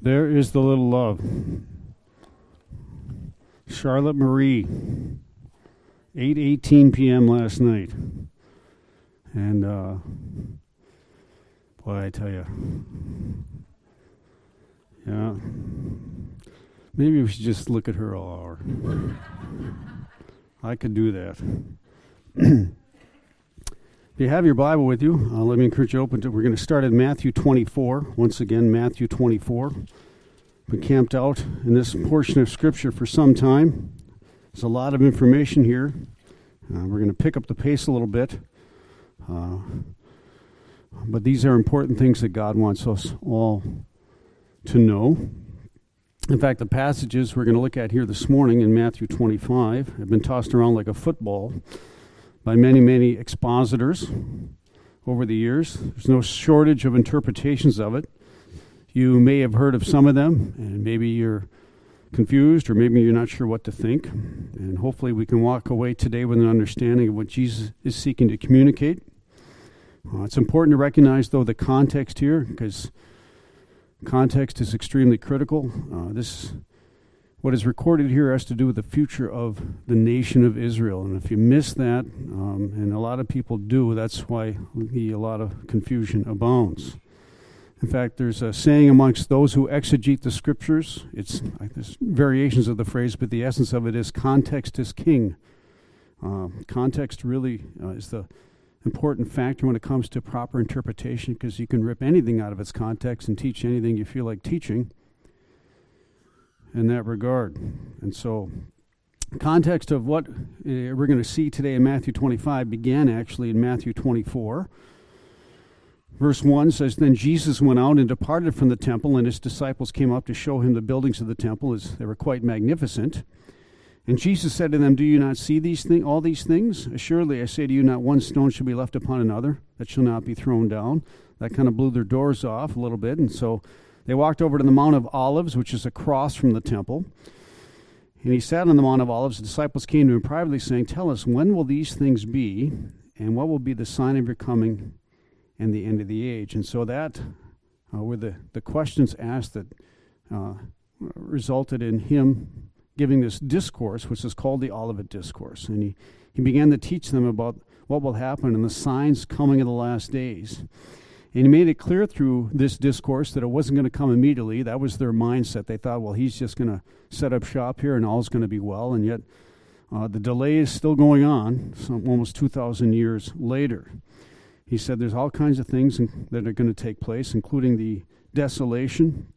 There is the little love. Charlotte Marie, 8:18 p.m. last night. And, boy, I tell you, yeah, maybe we should just look at her all hour. I could do that. If you have your Bible with you, let me encourage you to open to. We're going to start at Matthew 24. Once again, Matthew 24. Been camped out in this portion of Scripture for some time. There's a lot of information here. We're going to pick up the pace a little bit. But these are important things that God wants us all to know. In fact, the passages we're going to look at here this morning in Matthew 25 have been tossed around like a football by many, many expositors over the years. There's no shortage of interpretations of it. You may have heard of some of them, and maybe you're confused, or maybe you're not sure what to think. And hopefully we can walk away today with an understanding of what Jesus is seeking to communicate. It's important to recognize, though, the context here, because context is extremely critical. What is recorded here has to do with the future of the nation of Israel. And if you miss that, and a lot of people do, that's why a lot of confusion abounds. In fact, there's a saying amongst those who exegete the Scriptures. There's variations of the phrase, but the essence of it is context is king. Context really is the important factor when it comes to proper interpretation, because you can rip anything out of its context and teach anything you feel like teaching in that regard. And so context of what we're going to see today in Matthew 25 began actually in Matthew 24. Verse 1 says, "Then Jesus went out and departed from the temple, and his disciples came up to show him the buildings of the temple, as they were quite magnificent. And Jesus said to them, 'Do you not see all these things? Assuredly, I say to you, not one stone shall be left upon another that shall not be thrown down.'" That kind of blew their doors off a little bit, and so they walked over to the Mount of Olives, which is across from the temple. And he sat on the Mount of Olives. The disciples came to him privately, saying, "Tell us, when will these things be, and what will be the sign of your coming and the end of the age?" And so that were the questions asked that resulted in him giving this discourse, which is called the Olivet Discourse. And he began to teach them about what will happen and the signs coming in the last days. And he made it clear through this discourse that it wasn't going to come immediately. That was their mindset. They thought, well, he's just going to set up shop here and all's going to be well. And yet the delay is still going on, almost 2,000 years later. He said there's all kinds of things that are going to take place, including the desolation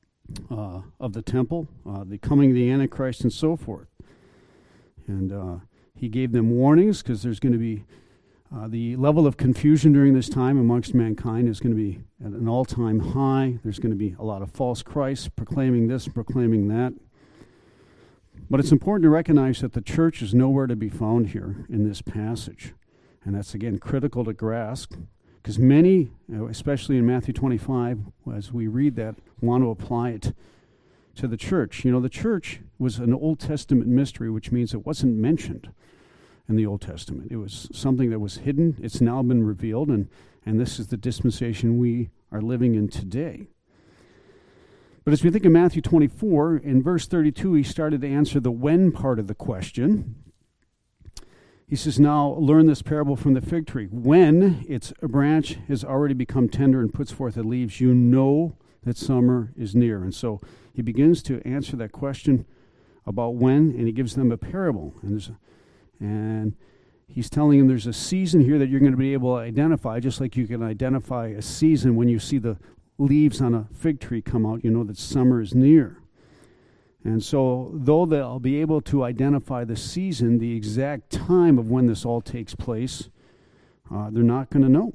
of the temple, the coming of the Antichrist, and so forth. And he gave them warnings, because there's going to be the level of confusion during this time amongst mankind is going to be at an all-time high. There's going to be a lot of false Christs proclaiming this, proclaiming that. But it's important to recognize that the church is nowhere to be found here in this passage. And that's, again, critical to grasp, because many, especially in Matthew 25, as we read that, want to apply it to the church. You know, the church was an Old Testament mystery, which means it wasn't mentioned in the Old Testament. It was something that was hidden. It's now been revealed, and this is the dispensation we are living in today. But as we think of Matthew 24, in verse 32, he started to answer the when part of the question. He says, "Now learn this parable from the fig tree. When its branch has already become tender and puts forth the leaves, you know that summer is near." And so he begins to answer that question about when, and he gives them a parable. And he's telling them there's a season here that you're going to be able to identify, just like you can identify a season when you see the leaves on a fig tree come out, you know that summer is near. And so, though they'll be able to identify the season, the exact time of when this all takes place, they're not going to know.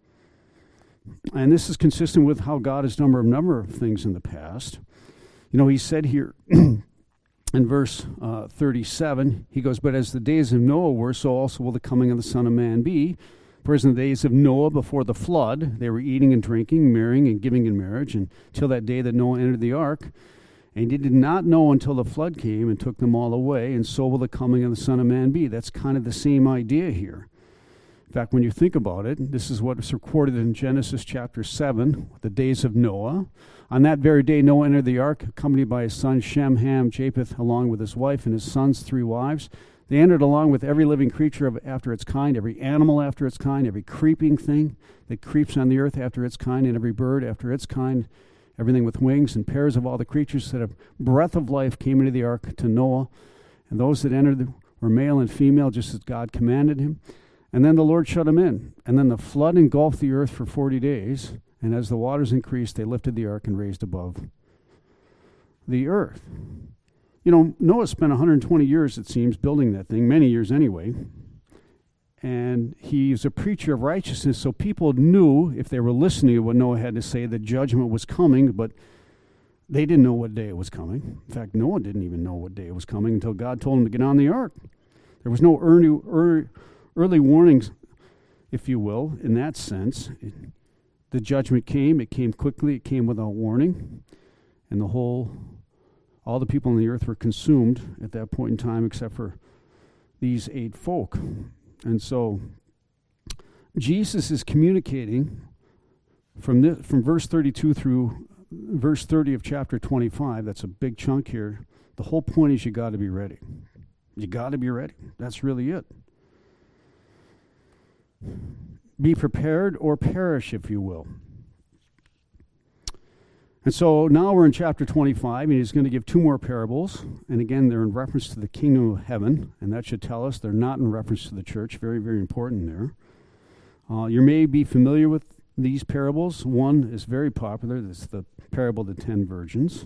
And this is consistent with how God has done a number of things in the past. You know, he said here in verse 37, he goes, "But as the days of Noah were, so also will the coming of the Son of Man be. For as in the days of Noah before the flood, they were eating and drinking, marrying and giving in marriage, until that day that Noah entered the ark. And they did not know until the flood came and took them all away, and so will the coming of the Son of Man be." That's kind of the same idea here. In fact, when you think about it, this is what is recorded in Genesis chapter 7, the days of Noah. On that very day, Noah entered the ark, accompanied by his sons Shem, Ham, Japheth, along with his wife and his sons' 3 wives. They entered along with every living creature after its kind, every animal after its kind, every creeping thing that creeps on the earth after its kind, and every bird after its kind, everything with wings, and pairs of all the creatures that have breath of life came into the ark to Noah. And those that entered were male and female, just as God commanded him. And then the Lord shut them in. And then the flood engulfed the earth for 40 days. And as the waters increased, they lifted the ark and raised above the earth. You know, Noah spent 120 years, it seems, building that thing, many years anyway. And he's a preacher of righteousness, so people knew, if they were listening to what Noah had to say, that judgment was coming, but they didn't know what day it was coming. In fact, Noah didn't even know what day it was coming until God told him to get on the ark. There was no early warnings, if you will, in that sense. The judgment came. It came quickly. It came without warning. And all the people on the earth were consumed at that point in time, except for these 8 folk. And so Jesus is communicating from verse 32 through verse 30 of chapter 25. That's a big chunk here. The whole point is you got to be ready. You got to be ready. That's really it. Be prepared or perish, if you will. And so now we're in chapter 25, and he's going to give 2 more parables. And again, they're in reference to the kingdom of heaven, and that should tell us they're not in reference to the church. Very, very important there. You may be familiar with these parables. One is very popular. It's the parable of the 10 virgins.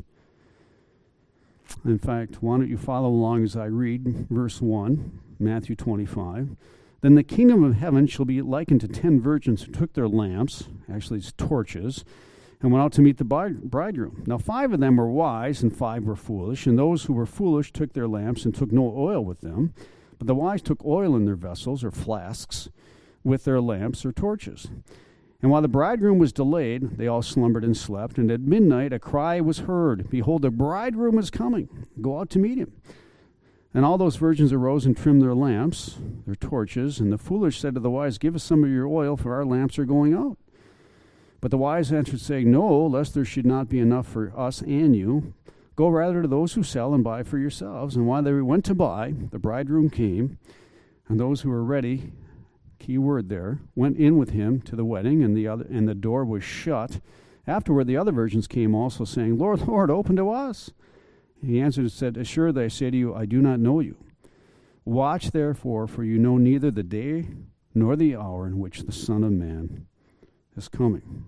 In fact, why don't you follow along as I read verse 1, Matthew 25. Then the kingdom of heaven shall be likened to 10 virgins who took their lamps, actually it's torches, and went out to meet the bridegroom. Now 5 of them were wise, and 5 were foolish. And those who were foolish took their lamps and took no oil with them. But the wise took oil in their vessels, or flasks, with their lamps or torches. And while the bridegroom was delayed, they all slumbered and slept. And at midnight a cry was heard, Behold, the bridegroom is coming. Go out to meet him. And all those virgins arose and trimmed their lamps, their torches. And the foolish said to the wise, Give us some of your oil, for our lamps are going out. But the wise answered, saying, No, lest there should not be enough for us and you. Go rather to those who sell and buy for yourselves. And while they went to buy, the bridegroom came, and those who were ready, key word there, went in with him to the wedding, and the door was shut. Afterward the other virgins came also, saying, Lord, Lord, open to us. And he answered and said, Assuredly I say to you, I do not know you. Watch therefore, for you know neither the day nor the hour in which the Son of Man is coming.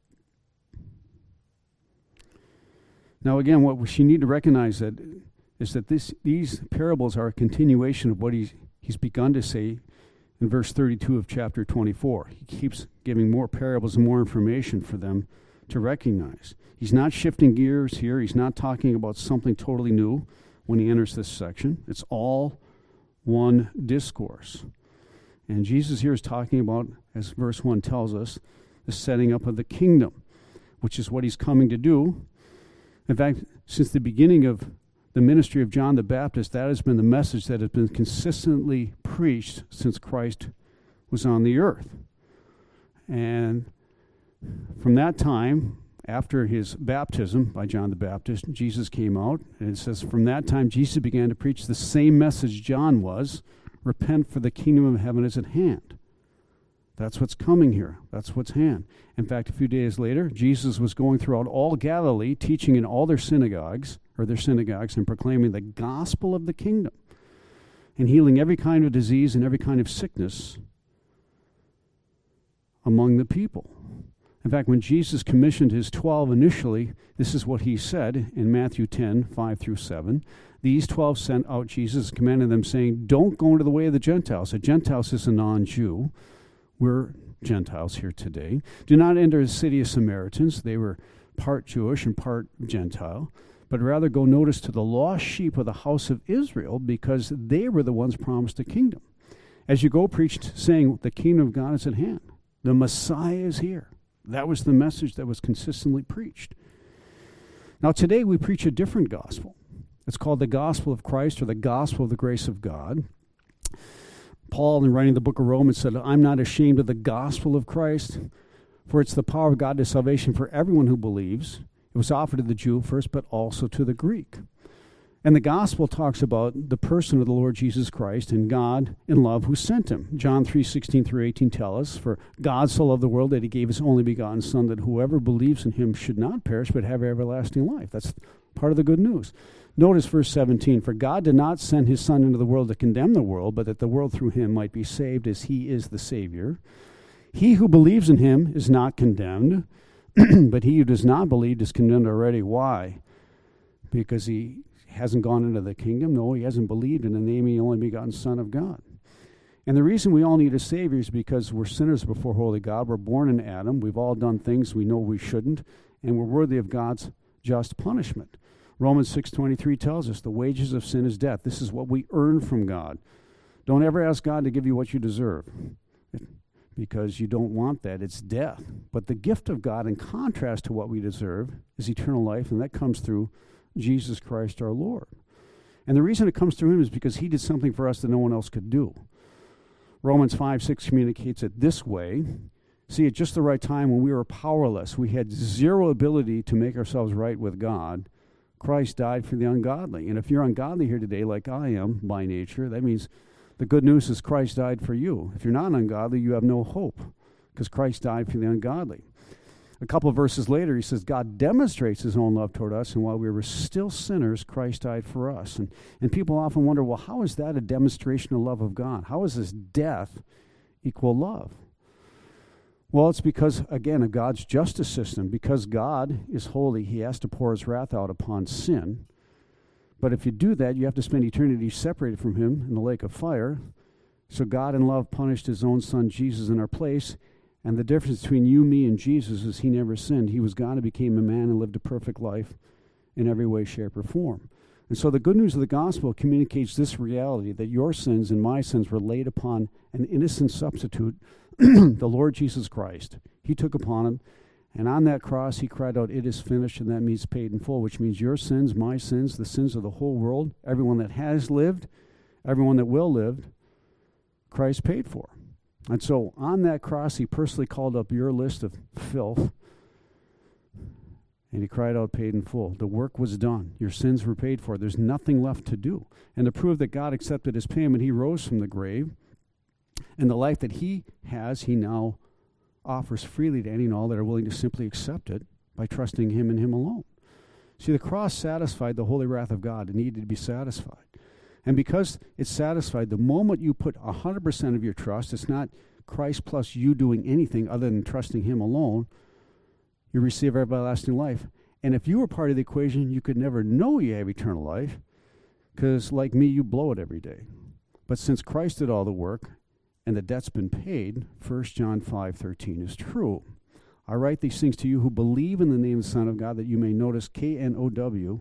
Now again, what we need to recognize is that these parables are a continuation of what he's begun to say in verse 32 of chapter 24. He keeps giving more parables and more information for them to recognize. He's not shifting gears here. He's not talking about something totally new when he enters this section. It's all one discourse. And Jesus here is talking about, as verse 1 tells us, the setting up of the kingdom, which is what he's coming to do. In fact, since the beginning of the ministry of John the Baptist, that has been the message that has been consistently preached since Christ was on the earth. And from that time, after his baptism by John the Baptist, Jesus came out, and it says from that time Jesus began to preach the same message John was, repent, for the kingdom of heaven is at hand. That's what's coming here. That's what's hand. In fact, a few days later, Jesus was going throughout all Galilee, teaching in all their synagogues, and proclaiming the gospel of the kingdom, and healing every kind of disease and every kind of sickness among the people. In fact, when Jesus commissioned his 12 initially, this is what he said in Matthew 10, 5 through 7. These 12 sent out Jesus, commanding them, saying, Don't go into the way of the Gentiles. A Gentile is a non-Jew. We're Gentiles here today. Do not enter the city of Samaritans. They were part Jewish and part Gentile. But rather go notice to the lost sheep of the house of Israel, because they were the ones promised a kingdom. As you go, preach, saying, the kingdom of God is at hand. The Messiah is here. That was the message that was consistently preached. Now today we preach a different gospel. It's called the gospel of Christ, or the gospel of the grace of God. Paul, in writing the book of Romans, said, I'm not ashamed of the gospel of Christ, for it's the power of God to salvation for everyone who believes. It was offered to the Jew first, but also to the Greek. And the gospel talks about the person of the Lord Jesus Christ and God in love who sent him. John 3:16-18 tell us, for God so loved the world that he gave his only begotten Son, that whoever believes in him should not perish but have everlasting life. That's part of the good news. Notice verse 17, for God did not send his Son into the world to condemn the world, but that the world through him might be saved, as he is the Savior. He who believes in him is not condemned, but he who does not believe is condemned already. Why? Because he hasn't gone into the kingdom? No, he hasn't believed in the name of the only begotten Son of God. And the reason we all need a Savior is because we're sinners before holy God. We're born in Adam. We've all done things we know we shouldn't, and we're worthy of God's just punishment. Romans 6:23 tells us the wages of sin is death. This is what we earn from God. Don't ever ask God to give you what you deserve, because you don't want that. It's death. But the gift of God, in contrast to what we deserve, is eternal life, and that comes through Jesus Christ our Lord. And the reason it comes through him is because he did something for us that no one else could do. Romans 5:6 communicates it this way. See, at just the right time when we were powerless, we had zero ability to make ourselves right with God, Christ died for the ungodly. And if you're ungodly here today, like I am by nature, that means the good news is Christ died for you. If you're not ungodly, you have no hope, because Christ died for the ungodly. A couple of verses later, he says, God demonstrates his own love toward us, and while we were still sinners, Christ died for us. And people often wonder, well, how is that a demonstration of love of God? How is this death equal love? Well, it's because, again, of God's justice system. Because God is holy, he has to pour his wrath out upon sin. But if you do that, you have to spend eternity separated from him in the lake of fire. So God in love punished his own Son, Jesus, in our place. And the difference between you, me, and Jesus is he never sinned. He was God who became a man and lived a perfect life in every way, shape, or form. And so the good news of the gospel communicates this reality, that your sins and my sins were laid upon an innocent substitute, the Lord Jesus Christ. He took upon him, and on that cross he cried out, it is finished, and that means paid in full, which means your sins, my sins, the sins of the whole world, everyone that has lived, everyone that will live, Christ paid for. And so on that cross, he personally called up your list of filth, and he cried out, paid in full. The work was done. Your sins were paid for. There's nothing left to do. And to prove that God accepted his payment, he rose from the grave, and the life that he has, he now offers freely to any and all that are willing to simply accept it by trusting him and him alone. See, the cross satisfied the holy wrath of God. It needed to be satisfied. And because it's satisfied, the moment you put 100% of your trust, it's not Christ plus you doing anything other than trusting him alone, you receive everlasting life. And if you were part of the equation, you could never know you have eternal life, because like me, you blow it every day. But since Christ did all the work and the debt's been paid, 1 John 5:13 is true. I write these things to you who believe in the name of the Son of God, that you may notice K-N-O-W,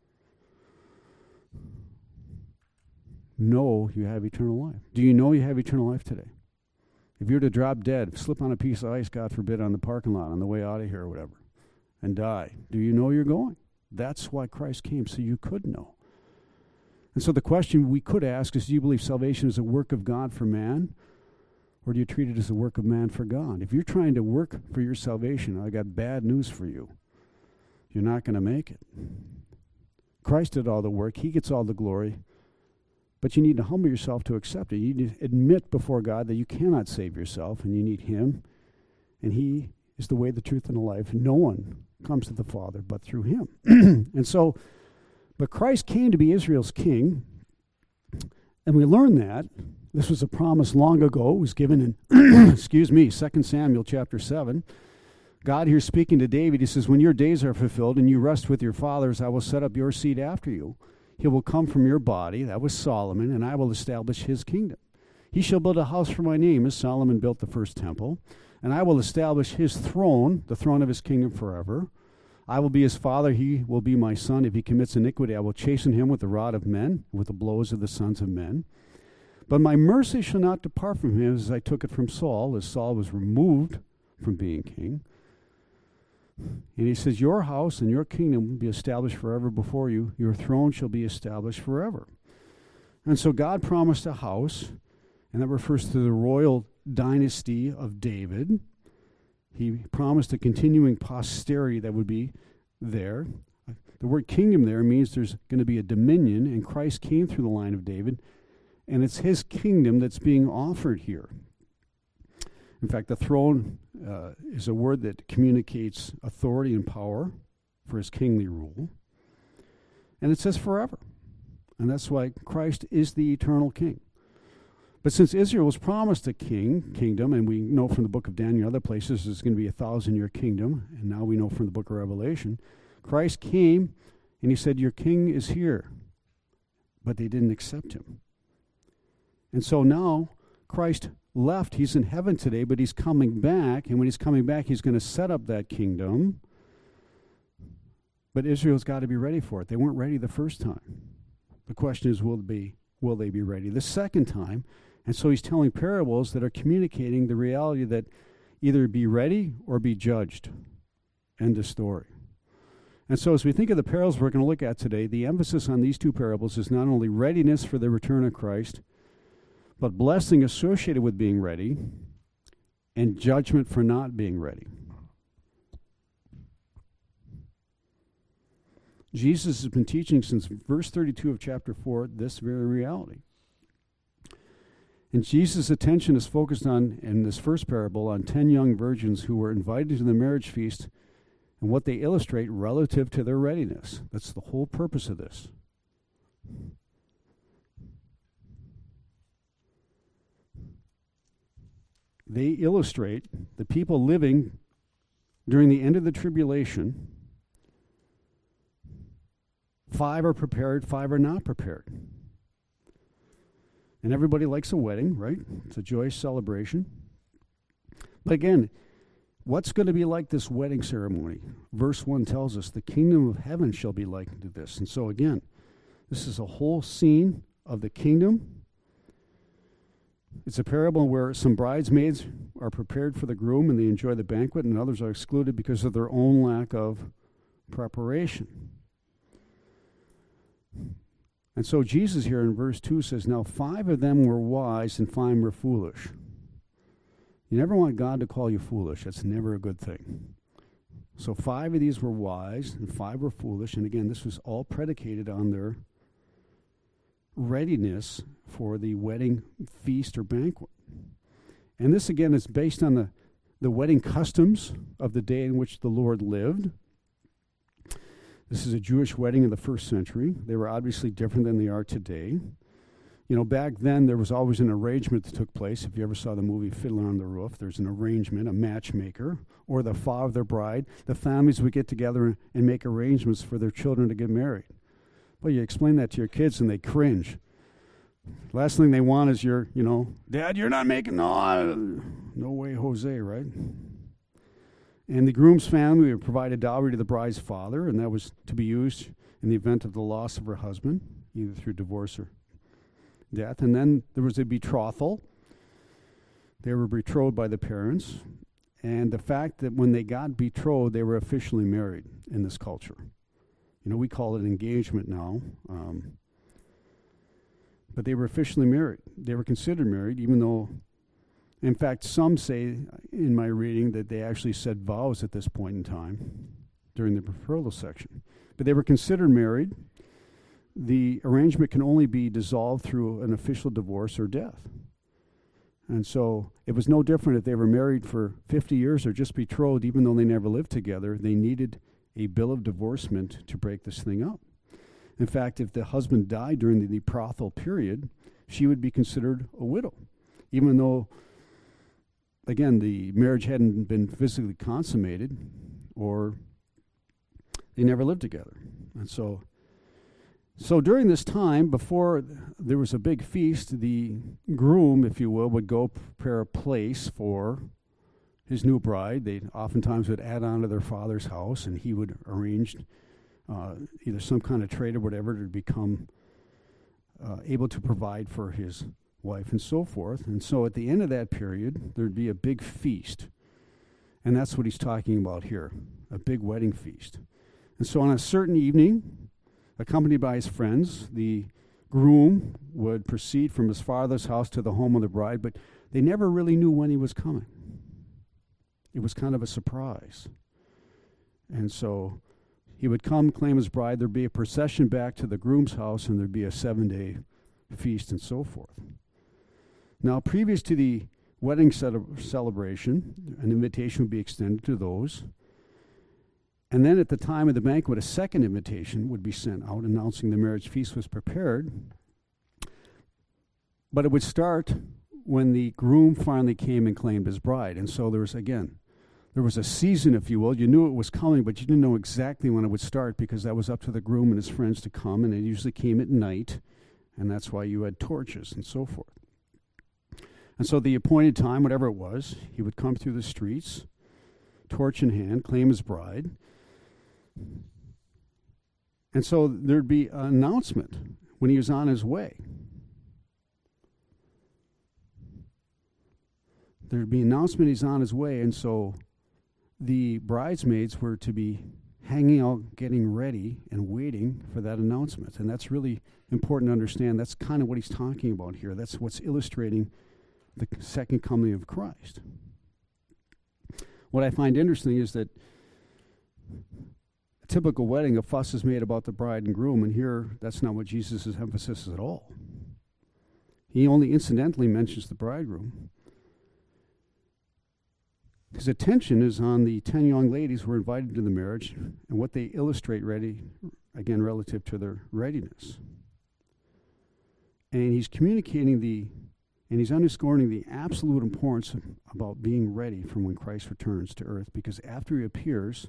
know you have eternal life. Do you know you have eternal life today? If you were to drop dead, slip on a piece of ice, God forbid, on the parking lot on the way out of here or whatever, and die, do you know you're going? That's why Christ came, so you could know. And so the question we could ask is, do you believe salvation is a work of God for man, or do you treat it as a work of man for God? If you're trying to work for your salvation, I got bad news for you. You're not going to make it. Christ did all the work. He gets all the glory. But you need to humble yourself to accept it. You need to admit before God that you cannot save yourself, and you need him. And he is the way, the truth, and the life. No one comes to the Father but through him. And so, but Christ came to be Israel's king, and we learn that. This was a promise long ago. It was given in, 2 Samuel chapter 7. God here speaking to David, he says, when your days are fulfilled and you rest with your fathers, I will set up your seed after you. He will come from your body, that was Solomon, and I will establish his kingdom. He shall build a house for my name, as Solomon built the first temple, and I will establish his throne, the throne of his kingdom forever. I will be his father, he will be my son. If he commits iniquity, I will chasten him with the rod of men, with the blows of the sons of men. But my mercy shall not depart from him, as I took it from Saul, as Saul was removed from being king. And he says, your house and your kingdom will be established forever before you. Your throne shall be established forever. And so God promised a house, And that refers to the royal dynasty of David. He promised a continuing posterity that would be there. The word kingdom there means there's going to be a dominion, and Christ came through the line of David, and it's his kingdom that's being offered here. In fact, the throne is a word that communicates authority and power for his kingly rule. And it says forever. And that's why Christ is the eternal king. But since Israel was promised a kingdom, and we know from the book of Daniel and other places it's going to be a 1,000-year kingdom, and now we know from the book of Revelation, Christ came and he said, your king is here. But they didn't accept him. And so now Christ left. He's in heaven today, but he's coming back. And when he's coming back, he's going to set up that kingdom. But Israel's got to be ready for it. They weren't ready the first time. The question is, will they be ready the second time? And so he's telling parables that are communicating the reality that either be ready or be judged. End of story. And so as we think of the parables we're going to look at today, the emphasis on these two parables is not only readiness for the return of Christ, but blessing associated with being ready and judgment for not being ready. Jesus has been teaching since verse 32 of chapter 4 this very reality. And Jesus' attention is focused on, in this first parable, on 10 young virgins who were invited to the marriage feast and what they illustrate relative to their readiness. That's the whole purpose of this. They illustrate the people living during the end of the tribulation. 5 are prepared, 5 are not prepared. And everybody likes a wedding, right? It's a joyous celebration. But again, what's going to be like this wedding ceremony? Verse 1 tells us the kingdom of heaven shall be likened to this. And so again, this is a whole scene of the kingdom. It's a parable where some bridesmaids are prepared for the groom and they enjoy the banquet, and others are excluded because of their own lack of preparation. And so Jesus here in verse 2 says, now 5 of them were wise and 5 were foolish. You never want God to call you foolish. That's never a good thing. So 5 of these were wise and 5 were foolish. And again, this was all predicated on their readiness for the wedding feast or banquet. And this again is based on the wedding customs of the day in which the Lord lived. This is a Jewish wedding in the first century. They were obviously different than they are today. You know, back then there was always an arrangement that took place. If you ever saw the movie Fiddler on the Roof, there's an arrangement, a matchmaker, or the father, bride. The families would get together and make arrangements for their children to get married. Well, you explain that to your kids and they cringe. Last thing they want is Dad, you're not making, no way, Jose, right? And the groom's family would provide a dowry to the bride's father, and that was to be used in the event of the loss of her husband, either through divorce or death. And then there was a betrothal. They were betrothed by the parents. And the fact that when they got betrothed, they were officially married in this culture. You know, we call it engagement now. But they were officially married. They were considered married, even though, in fact, some say in my reading that they actually said vows at this point in time during the betrothal section. But they were considered married. The arrangement can only be dissolved through an official divorce or death. And so it was no different if they were married for 50 years or just betrothed, even though they never lived together. They needed a bill of divorcement to break this thing up. In fact, if the husband died during the betrothal period, she would be considered a widow, even though, again, the marriage hadn't been physically consummated or they never lived together. And so during this time, before there was a big feast, the groom, if you will, would go prepare a place for his new bride. They oftentimes would add on to their father's house, and he would arrange either some kind of trade or whatever to become able to provide for his wife and so forth. And so at the end of that period, there'd be a big feast. And that's what he's talking about here, a big wedding feast. And so on a certain evening, accompanied by his friends, the groom would proceed from his father's house to the home of the bride, but they never really knew when he was coming. It was kind of a surprise. And so he would come, claim his bride, there'd be a procession back to the groom's house, and there'd be a 7-day feast and so forth. Now, previous to the wedding celebration, an invitation would be extended to those. And then at the time of the banquet, a second invitation would be sent out announcing the marriage feast was prepared. But it would start when the groom finally came and claimed his bride. And so there was a season, if you will. You knew it was coming, but you didn't know exactly when it would start because that was up to the groom and his friends to come, and it usually came at night, and that's why you had torches and so forth. And so the appointed time, whatever it was, he would come through the streets, torch in hand, claim his bride. And so there'd be an announcement when he was on his way. There'd be an announcement he's on his way, and so the bridesmaids were to be hanging out, getting ready, and waiting for that announcement. And that's really important to understand. That's kind of what he's talking about here. That's what's illustrating the second coming of Christ. What I find interesting is that a typical wedding, a fuss is made about the bride and groom, and here that's not what Jesus' emphasis is at all. He only incidentally mentions the bridegroom. His attention is on the 10 young ladies who were invited to the marriage and what they illustrate relative to their readiness. And he's communicating and he's underscoring the absolute importance about being ready for when Christ returns to earth, because after he appears,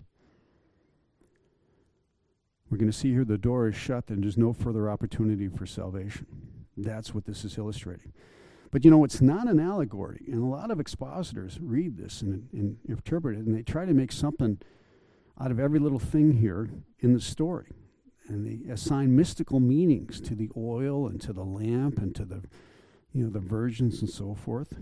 we're going to see here the door is shut and there's no further opportunity for salvation. That's what this is illustrating. But it's not an allegory, and a lot of expositors read this and interpret it, and they try to make something out of every little thing here in the story. And they assign mystical meanings to the oil and to the lamp and to the virgins and so forth.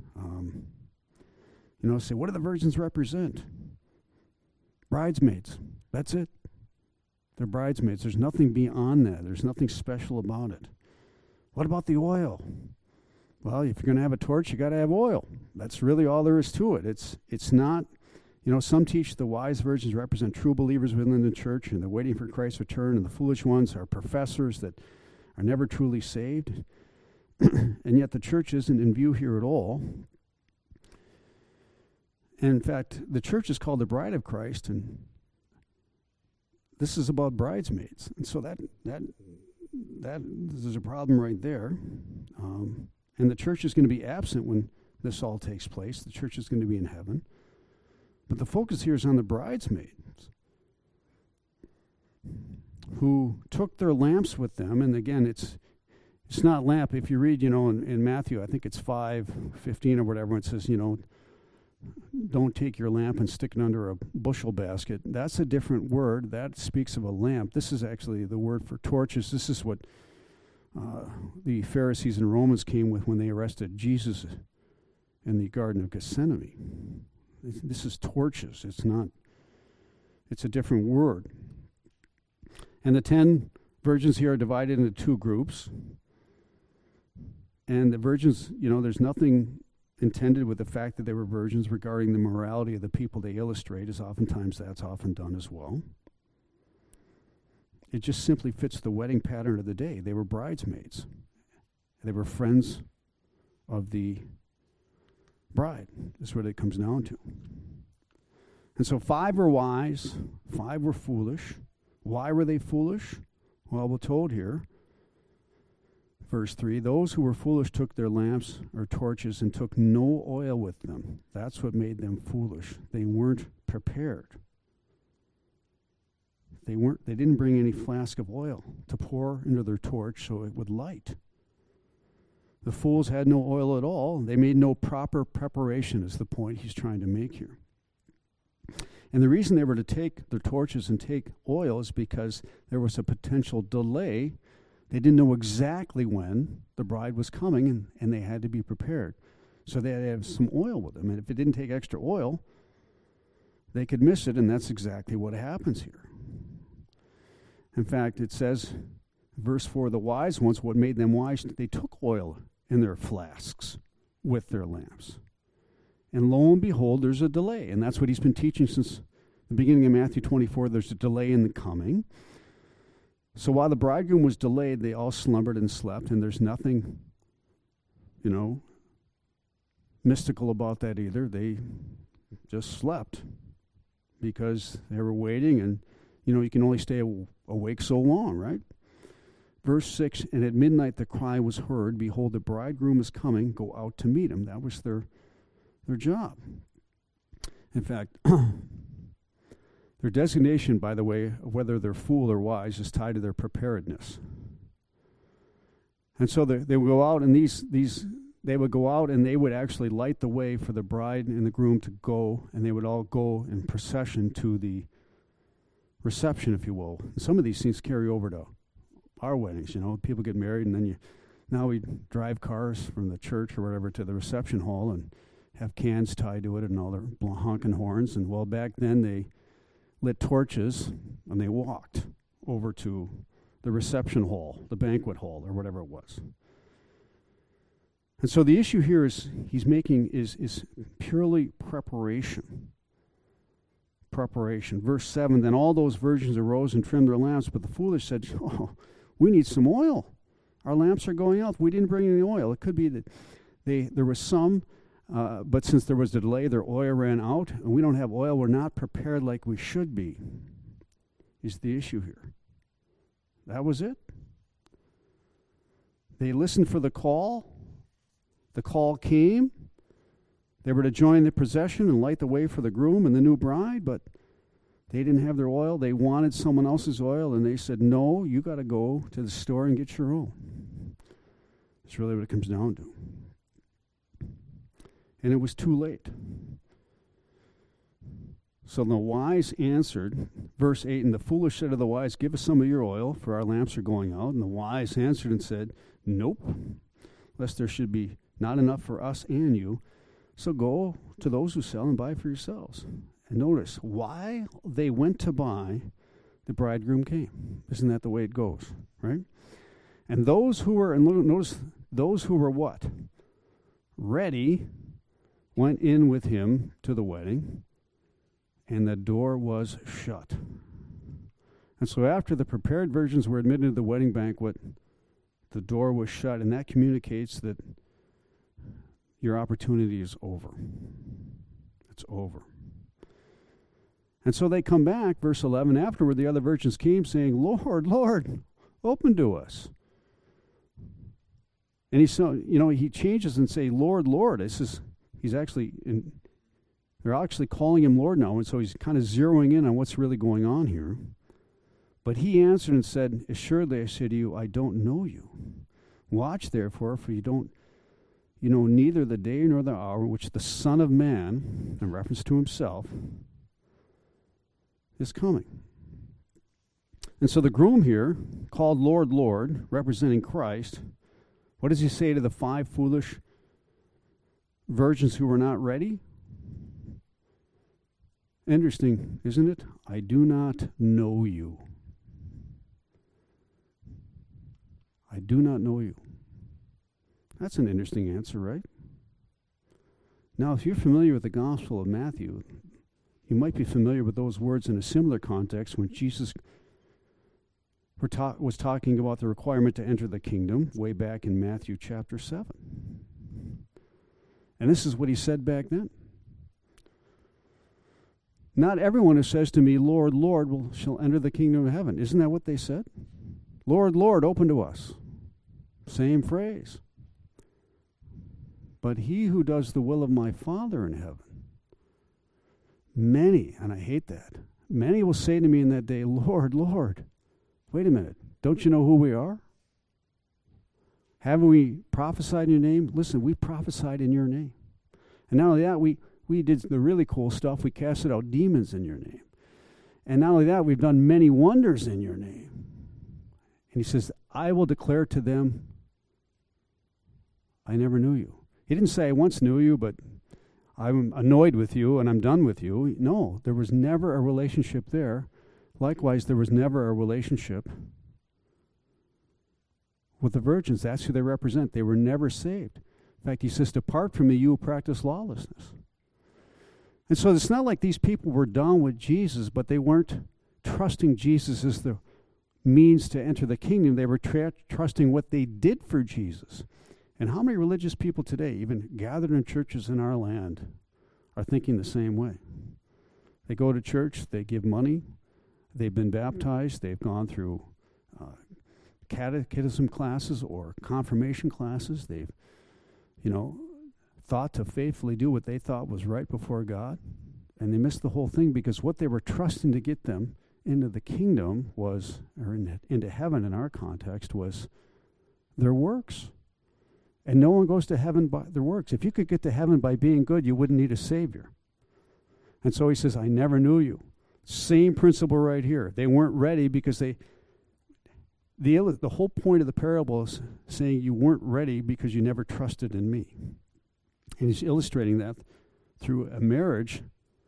Say, what do the virgins represent? Bridesmaids. That's it. They're bridesmaids. There's nothing beyond that. There's nothing special about it. What about the oil? Well, if you're going to have a torch, you got to have oil. That's really all there is to it. It's not, some teach the wise virgins represent true believers within the church, and they're waiting for Christ's return, and the foolish ones are professors that are never truly saved. And yet the church isn't in view here at all. And in fact, the church is called the bride of Christ, and this is about bridesmaids. And so that there's a problem right there. And the church is going to be absent when this all takes place. The church is going to be in heaven. But the focus here is on the bridesmaids who took their lamps with them. And again, it's not lamp. If you read, in Matthew, I think it's 5:15 or whatever, it says, don't take your lamp and stick it under a bushel basket. That's a different word. That speaks of a lamp. This is actually the word for torches. This is what the Pharisees and Romans came with when they arrested Jesus in the Garden of Gethsemane. This is torches. It's a different word. And the 10 virgins here are divided into two groups. And the virgins, there's nothing intended with the fact that they were virgins regarding the morality of the people they illustrate, as oftentimes that's often done as well. It just simply fits the wedding pattern of the day. They were bridesmaids. They were friends of the bride, is what it comes down to. And so 5 were wise, 5 were foolish. Why were they foolish? Well, we're told here, verse 3, those who were foolish took their lamps or torches and took no oil with them. That's what made them foolish. They weren't prepared. They didn't bring any flask of oil to pour into their torch so it would light. The fools had no oil at all. They made no proper preparation, is the point he's trying to make here. And the reason they were to take their torches and take oil is because there was a potential delay. They didn't know exactly when the bride was coming, and they had to be prepared. So they had to have some oil with them. And if it didn't take extra oil, they could miss it, and that's exactly what happens here. In fact, it says Verse 4, the wise ones, what made them wise, they took oil in their flasks with their lamps. And lo and behold, there's a delay. And that's what he's been teaching since the beginning of Matthew 24. There's a delay in the coming. So while the bridegroom was delayed, they all slumbered and slept. And there's nothing, mystical about that either. They just slept because they were waiting. And, you can only stay awake so long, right? Verse 6, and at midnight the cry was heard, behold, the bridegroom is coming, go out to meet him. That was their job. In fact, their designation, by the way, of whether they're fool or wise, is tied to their preparedness. And so they would go out, and they would go out, and they would actually light the way for the bride and the groom to go, and they would all go in procession to the reception, if you will. And some of these things carry over to our weddings. People get married, and then now we drive cars from the church or whatever to the reception hall and have cans tied to it and all their honking horns. And well, back then they lit torches and they walked over to the reception hall, the banquet hall, or whatever it was. And so the issue here is is purely preparation. Preparation. Verse 7, then all those virgins arose and trimmed their lamps, but the foolish said, we need some oil. Our lamps are going out. We didn't bring any oil. It could be that there was some, but since there was a delay, their oil ran out, and we don't have oil. We're not prepared like we should be, is the issue here. That was it. They listened for the call. The call came. They were to join the procession and light the way for the groom and the new bride, but they didn't have their oil. They wanted someone else's oil, and they said, no, you got to go to the store and get your own. That's really what it comes down to. And it was too late. So the wise answered, verse 8, and the foolish said to the wise, give us some of your oil, for our lamps are going out. And the wise answered and said, nope, lest there should be not enough for us and you. So go to those who sell and buy for yourselves. And notice, while they went to buy, the bridegroom came. Isn't that the way it goes, right? And those who were, and notice, those who were what? Ready, went in with him to the wedding, and the door was shut. And so after the prepared virgins were admitted to the wedding banquet, the door was shut, and that communicates that your opportunity is over. It's over. And so they come back, verse 11, afterward the other virgins came, saying, Lord, Lord, open to us. And he changes and say, Lord, Lord. They're actually calling him Lord now, and so he's kind of zeroing in on what's really going on here. But he answered and said, assuredly I say to you, I don't know you. Watch therefore, for you don't neither the day nor the hour in which the Son of Man, in reference to himself, is coming. And so the groom here, called Lord, Lord, representing Christ, what does he say to the 5 foolish virgins who were not ready? Interesting, isn't it? I do not know you. I do not know you. That's an interesting answer, right? Now, if you're familiar with the Gospel of Matthew, you might be familiar with those words in a similar context when Jesus was talking about the requirement to enter the kingdom way back in Matthew chapter 7. And this is what he said back then. Not everyone who says to me, Lord, Lord, shall enter the kingdom of heaven. Isn't that what they said? Lord, Lord, open to us. Same phrase. But he who does the will of my Father in heaven. Many, and I hate that, many will say to me in that day, Lord, Lord. Wait a minute. Don't you know who we are? Haven't we prophesied in your name? Listen, we prophesied in your name. And not only that, we did the really cool stuff. We casted out demons in your name. And not only that, we've done many wonders in your name. And he says, I will declare to them, I never knew you. He didn't say, I once knew you, but I'm annoyed with you and I'm done with you. No, there was never a relationship there. Likewise, there was never a relationship with the virgins. That's who they represent. They were never saved. In fact, he says, depart from me, you who practice lawlessness. And so it's not like these people were done with Jesus, but they weren't trusting Jesus as the means to enter the kingdom. They were trusting what they did for Jesus. And how many religious people today, even gathered in churches in our land, are thinking the same way? They go to church, they give money, they've been baptized, they've gone through catechism classes or confirmation classes. They've, thought to faithfully do what they thought was right before God. And they missed the whole thing because what they were trusting to get them into the kingdom was, or into heaven in our context, was their works. And no one goes to heaven by their works. If you could get to heaven by being good, you wouldn't need a Savior. And so he says, I never knew you. Same principle right here. They weren't ready because the whole point of the parable is saying you weren't ready because you never trusted in me. And he's illustrating that through a marriage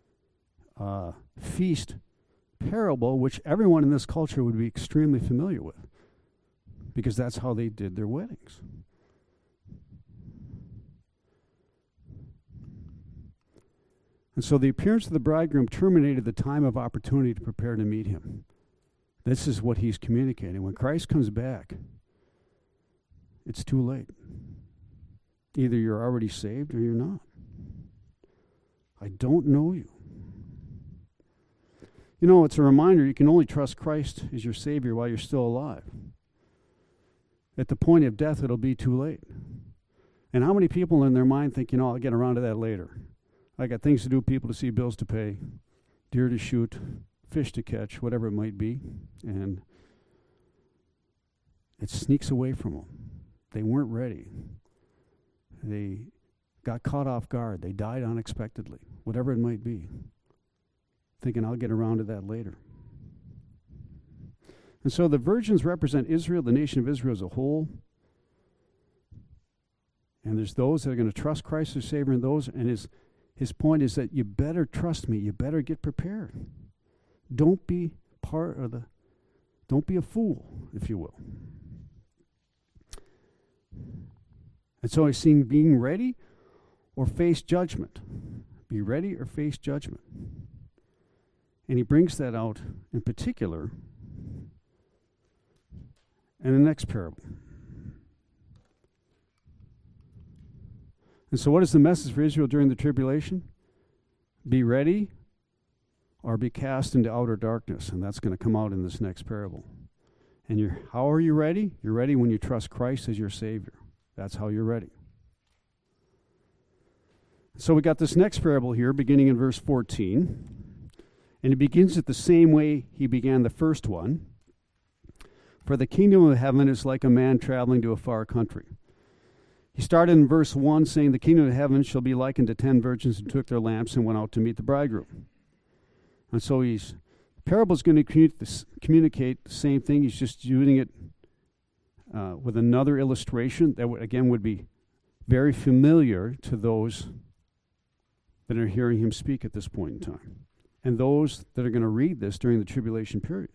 feast parable, which everyone in this culture would be extremely familiar with, because that's how they did their weddings. And so the appearance of the bridegroom terminated the time of opportunity to prepare to meet him. This is what he's communicating. When Christ comes back, it's too late. Either you're already saved or you're not. I don't know you. It's a reminder you can only trust Christ as your Savior while you're still alive. At the point of death, it'll be too late. And how many people in their mind think, I'll get around to that later. I got things to do, people to see, bills to pay, deer to shoot, fish to catch, whatever it might be. And it sneaks away from them. They weren't ready. They got caught off guard. They died unexpectedly, whatever it might be, thinking I'll get around to that later. And so the virgins represent Israel, the nation of Israel as a whole. And there's those that are going to trust Christ as Savior, and those, and his point is that you better trust me. You better get prepared. Don't be don't be a fool, if you will. And so he's seeing being ready or face judgment. Be ready or face judgment. And he brings that out in particular in the next parable. And so what is the message for Israel during the tribulation? Be ready or be cast into outer darkness. And that's going to come out in this next parable. And how are you ready? You're ready when you trust Christ as your Savior. That's how you're ready. So we got this next parable here, beginning in verse 14. And it begins it the same way he began the first one. For the kingdom of heaven is like a man traveling to a far country. He started in verse 1 saying, the kingdom of heaven shall be likened to 10 virgins who took their lamps and went out to meet the bridegroom. And so the parable is going to communicate the same thing. He's just doing it with another illustration that, again, would be very familiar to those that are hearing him speak at this point in time, and those that are going to read this during the tribulation period.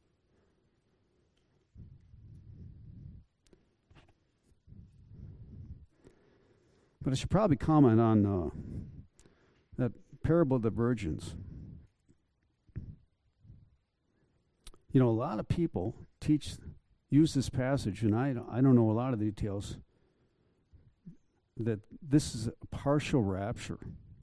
But I should probably comment on that parable of the virgins. A lot of people use this passage, and I don't know a lot of the details, that this is a partial rapture.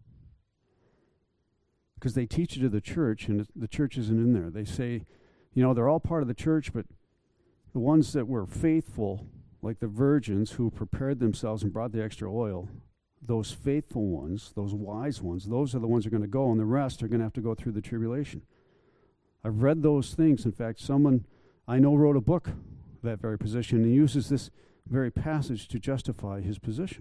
Because they teach it to the church, and the church isn't in there. They say, they're all part of the church, but the ones that were faithful, like the virgins who prepared themselves and brought the extra oil, those faithful ones, those wise ones, those are the ones who are going to go, and the rest are going to have to go through the tribulation. I've read those things. In fact, someone I know wrote a book, that very position, and uses this very passage to justify his position.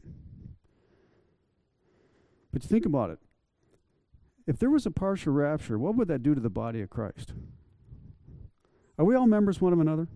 But think about it. If there was a partial rapture, what would that do to the body of Christ? Are we all members one of another?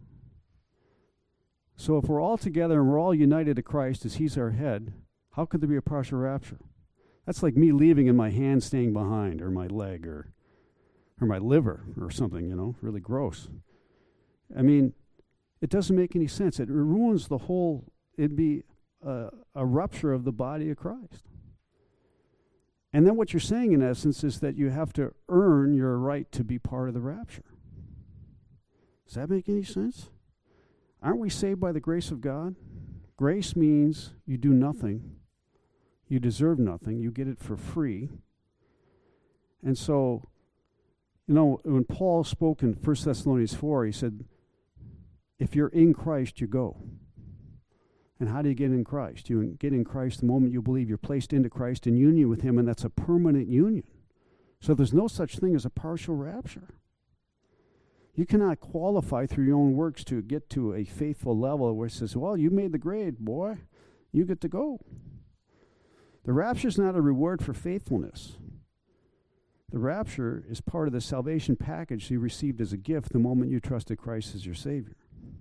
So if we're all together and we're all united to Christ as he's our head, how could there be a partial rapture? That's like me leaving and my hand staying behind, or my leg, or my liver, or something, really gross. I mean, it doesn't make any sense. It ruins the whole, it'd be a rupture of the body of Christ. And then what you're saying, in essence, is that you have to earn your right to be part of the rapture. Does that make any sense? Aren't we saved by the grace of God? Grace means you do nothing. You deserve nothing. You get it for free. And so, when Paul spoke in 1 Thessalonians 4, he said, if you're in Christ, you go. And how do you get in Christ? You get in Christ the moment you believe. You're placed into Christ in union with him, and that's a permanent union. So there's no such thing as a partial rapture. You cannot qualify through your own works to get to a faithful level where it says, well, you made the grade, boy. You get to go. The rapture is not a reward for faithfulness. The rapture is part of the salvation package you received as a gift the moment you trusted Christ as your Savior.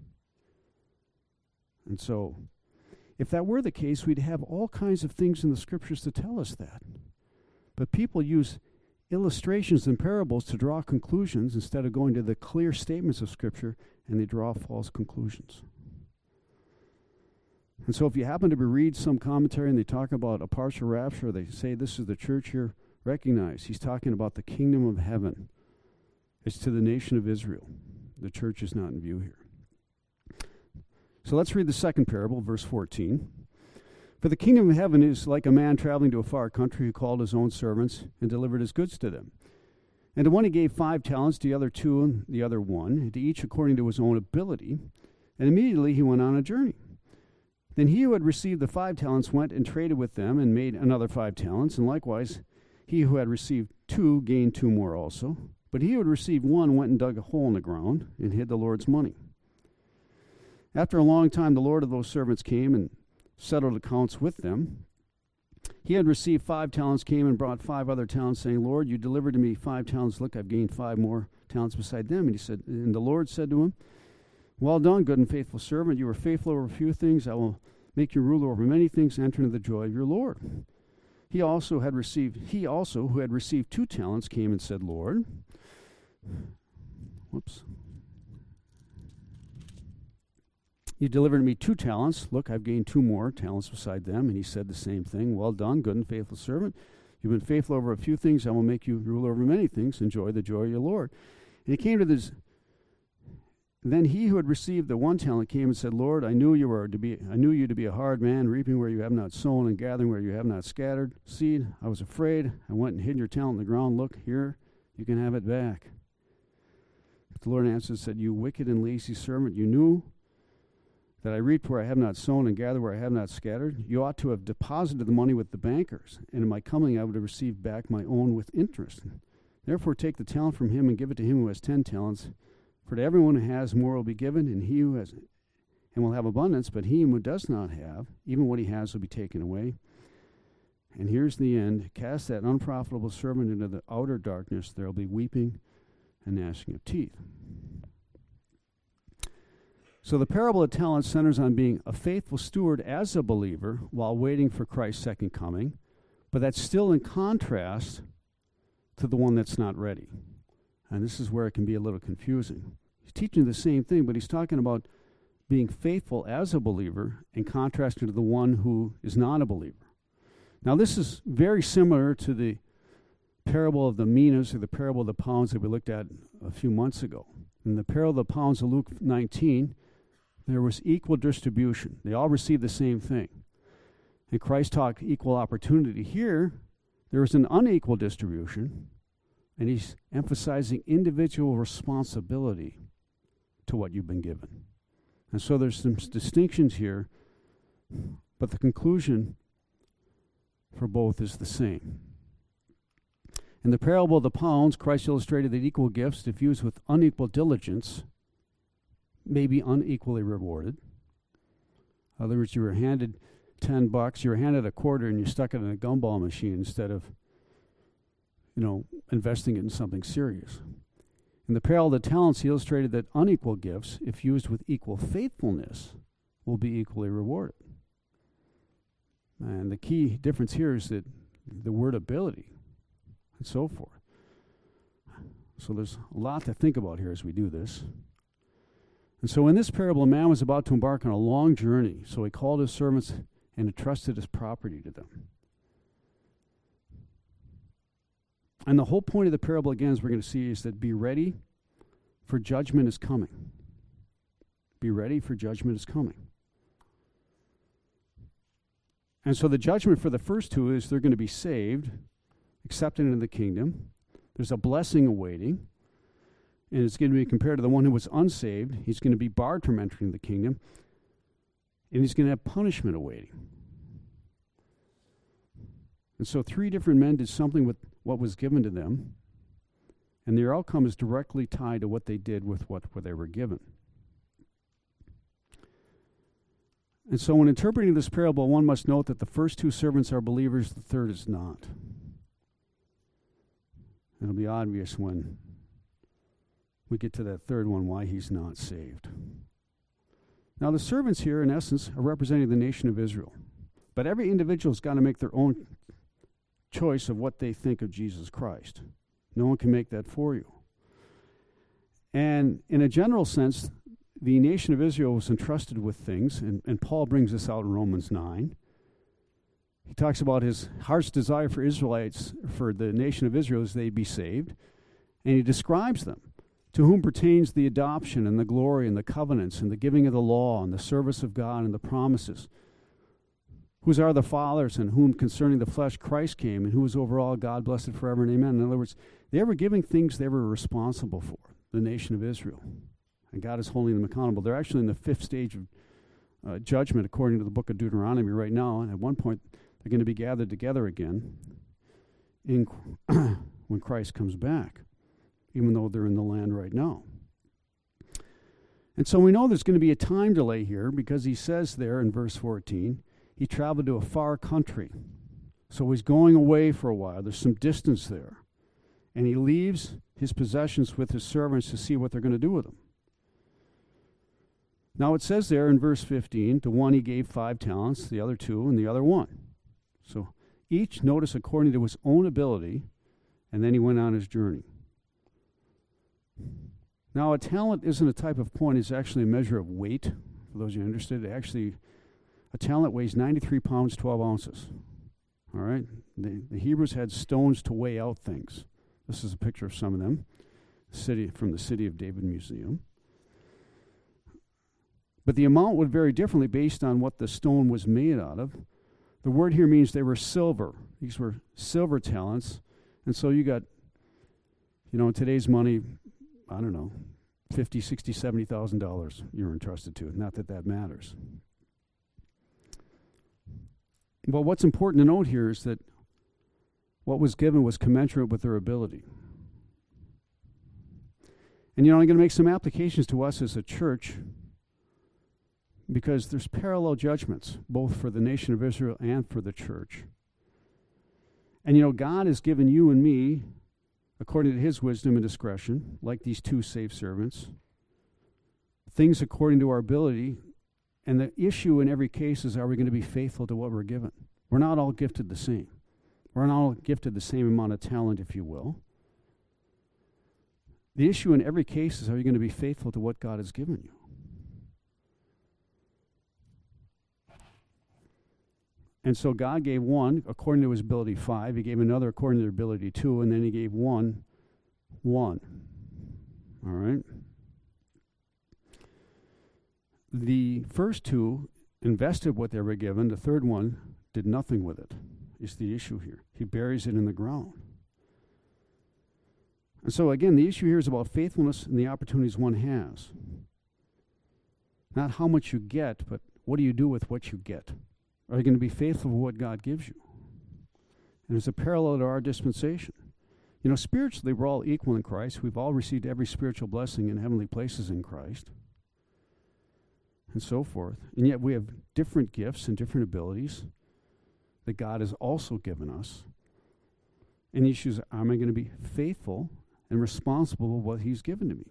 And so, if that were the case, we'd have all kinds of things in the Scriptures to tell us that. But people use illustrations and parables to draw conclusions instead of going to the clear statements of Scripture, and they draw false conclusions. And so if you happen to read some commentary and they talk about a partial rapture, they say this is the church here, recognize he's talking about the kingdom of heaven. It's to the nation of Israel. The church is not in view here. So let's read the second parable, verse 14. For the kingdom of heaven is like a man traveling to a far country who called his own servants and delivered his goods to them. And to one he gave 5 talents, to the other 2, and the other 1, and to each according to his own ability. And immediately he went on a journey. Then he who had received the 5 talents went and traded with them and made another 5 talents. And likewise he who had received 2 gained 2 more also. But he who had received 1 went and dug a hole in the ground and hid the Lord's money. After a long time the Lord of those servants came and settled accounts with them. He had received 5 talents, came and brought 5 other talents, saying, Lord, you delivered to me 5 talents. Look, I've gained 5 more talents beside them. And the Lord said to him, well done, good and faithful servant. You were faithful over a few things. I will make you ruler over many things. Enter into the joy of your Lord. He also who had received 2 talents came and said, Lord, you delivered me 2 talents. Look, I've gained 2 more talents beside them. And he said the same thing. Well done, good and faithful servant. You've been faithful over a few things. I will make you ruler over many things. Enjoy the joy of your Lord. And he came to this. Then he who had received the 1 talent came and said, Lord, I knew you to be a hard man, reaping where you have not sown and gathering where you have not scattered seed. I was afraid. I went and hid your talent in the ground. Look, here, you can have it back. But the Lord answered and said, you wicked and lazy servant, you knew that I reaped where I have not sown and gathered where I have not scattered. You ought to have deposited the money with the bankers, and in my coming I would have received back my own with interest. Therefore take the talent from him and give it to him who has 10 talents. For to everyone who has, more will be given, and he who has and will have abundance, but he who does not have, even what he has will be taken away. And here's the end. Cast that unprofitable servant into the outer darkness. There will be weeping and gnashing of teeth. So the parable of talents centers on being a faithful steward as a believer while waiting for Christ's second coming, but that's still in contrast to the one that's not ready. And this is where it can be a little confusing. He's teaching the same thing, but he's talking about being faithful as a believer in contrast to the one who is not a believer. Now, this is very similar to the parable of the minas or the parable of the pounds that we looked at a few months ago. In the parable of the pounds of Luke 19, there was equal distribution. They all received the same thing. And Christ talked equal opportunity. Here, there is an unequal distribution, and he's emphasizing individual responsibility to what you've been given. And so there's some distinctions here, but the conclusion for both is the same. In the parable of the pounds, Christ illustrated that equal gifts, if used with unequal diligence, may be unequally rewarded. In other words, you were handed $10, you were handed a quarter, and you stuck it in a gumball machine instead of investing it in something serious. In the parable of the talents, he illustrated that unequal gifts, if used with equal faithfulness, will be equally rewarded. And the key difference here is that the word ability and so forth. So there's a lot to think about here as we do this. And so in this parable, a man was about to embark on a long journey, so he called his servants and entrusted his property to them. And the whole point of the parable, again, as we're going to see, is that be ready, for judgment is coming. Be ready, for judgment is coming. And so the judgment for the first two is they're going to be saved, accepted into the kingdom. There's a blessing awaiting. And it's going to be compared to the one who was unsaved. He's going to be barred from entering the kingdom. And he's going to have punishment awaiting. And so 3 different men did something with what was given to them. And their outcome is directly tied to what they did with what they were given. And so when interpreting this parable, one must note that the first 2 servants are believers, the third is not. It'll be obvious when we get to that third one why he's not saved. Now the servants here, in essence, are representing the nation of Israel. But every individual's got to make their own choice of what they think of Jesus Christ. No one can make that for you. And in a general sense, the nation of Israel was entrusted with things, and Paul brings this out in Romans 9. He talks about his heart's desire for Israelites, for the nation of Israel, is they be saved. And he describes them, to whom pertains the adoption and the glory and the covenants and the giving of the law and the service of God and the promises, whose are the fathers, and whom concerning the flesh Christ came, and who is over all God, blessed forever and amen. In other words, they were giving things they were responsible for, the nation of Israel. And God is holding them accountable. They're actually in the 5th stage of judgment, according to the book of Deuteronomy right now. And at one point, they're going to be gathered together again when Christ comes back, even though they're in the land right now. And so we know there's going to be a time delay here, because he says there in verse 14, he traveled to a far country. So he's going away for a while. There's some distance there. And he leaves his possessions with his servants to see what they're going to do with them. Now it says there in verse 15, to one he gave 5 talents, the other 2, and the other 1. So each, notice, according to his own ability, and then he went on his journey. Now a talent isn't a type of coin, it's actually a measure of weight. For those of you interested, a talent weighs 93 pounds, 12 ounces. All right? The Hebrews had stones to weigh out things. This is a picture of some of them, from the City of David Museum. But the amount would vary differently based on what the stone was made out of. The word here means they were silver. These were silver talents. And so you got, in today's money, I don't know, $50,000, $60,000, $70,000 you're entrusted to. Not that that matters. But what's important to note here is that what was given was commensurate with their ability. And I'm going to make some applications to us as a church, because there's parallel judgments, both for the nation of Israel and for the church. And God has given you and me, according to his wisdom and discretion, like these 2 saved servants, things according to our ability. And the issue in every case is, are we going to be faithful to what we're given? We're not all gifted the same. We're not all gifted the same amount of talent, if you will. The issue in every case is, are you going to be faithful to what God has given you? And so God gave one, according to his ability, 5. He gave another, according to their ability, 2. And then he gave one. All right? The first 2 invested what they were given. The third one did nothing with it. Is the issue here. He buries it in the ground. And so again, the issue here is about faithfulness and the opportunities one has. Not how much you get, but what do you do with what you get? Are you going to be faithful to what God gives you? And there's a parallel to our dispensation. Spiritually, we're all equal in Christ. We've all received every spiritual blessing in heavenly places in Christ, and so forth. And yet we have different gifts and different abilities that God has also given us. And the issue is, am I going to be faithful and responsible for what he's given to me?